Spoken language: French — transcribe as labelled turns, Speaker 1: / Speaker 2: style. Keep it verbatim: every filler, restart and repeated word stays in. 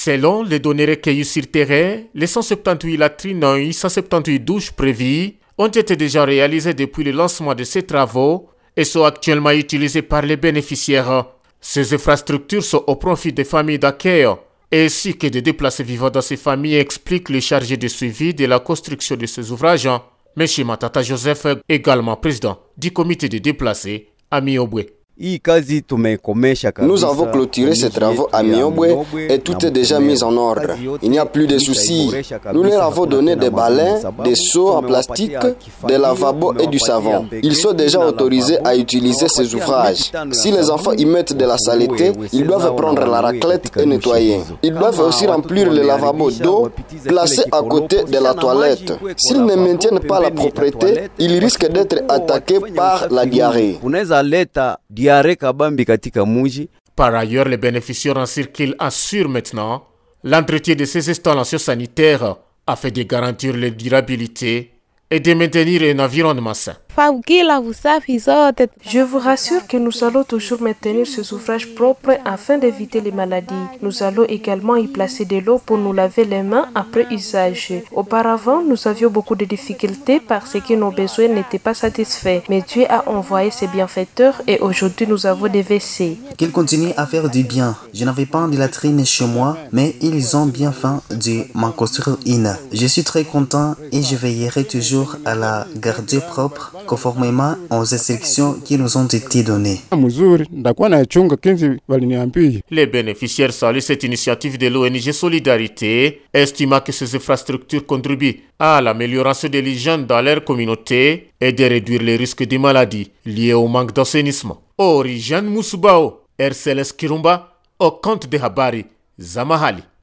Speaker 1: Selon les données recueillies sur terrain, les cent soixante-dix-huit latrines et cent soixante-dix-huit douches prévues ont été déjà réalisées depuis le lancement de ces travaux et sont actuellement utilisées par les bénéficiaires. Ces infrastructures sont au profit des familles d'accueil ainsi que des déplacés vivant dans ces familles, explique le chargé de suivi de la construction de ces ouvrages, M. Matata Joseph, également président du comité de déplacés à Miobwe.
Speaker 2: Nous avons clôturé ces travaux à Miobwe et tout est déjà mis en ordre. Il n'y a plus de soucis. Nous leur avons donné des balais, des seaux en plastique, des lavabos et du savon. Ils sont déjà autorisés à utiliser ces ouvrages. Si les enfants y mettent de la saleté, ils doivent prendre la raclette et nettoyer. Ils doivent aussi remplir les lavabos d'eau placés à côté de la toilette. S'ils ne maintiennent pas la propreté, ils risquent d'être attaqués par la diarrhée.
Speaker 1: Par ailleurs, les bénéficiaires en circuit assurent maintenant l'entretien de ces installations sanitaires afin de garantir leur durabilité et de maintenir un environnement sain.
Speaker 3: Je vous rassure que nous allons toujours maintenir ces ouvrages propres afin d'éviter les maladies. Nous allons également y placer de l'eau pour nous laver les mains après usage. Auparavant, nous avions beaucoup de difficultés parce que nos besoins n'étaient pas satisfaits. Mais Dieu a envoyé ses bienfaiteurs et aujourd'hui nous avons des W C.
Speaker 4: Qu'ils continuent à faire du bien. Je n'avais pas de latrine chez moi, mais ils ont bien fait de m'en construire une. Je suis très content et je veillerai toujours à la garder propre, conformément aux instructions qui nous ont été données.
Speaker 1: Les bénéficiaires saluent cette initiative de l'O N G Solidarité, estimant que ces infrastructures contribuent à l'amélioration de l'hygiène dans leur communauté et de réduire les risques de maladies liés au manque d'assainissement. Origine Moussoubao, R C L S Kirumba, au compte de Habari, Zamahali.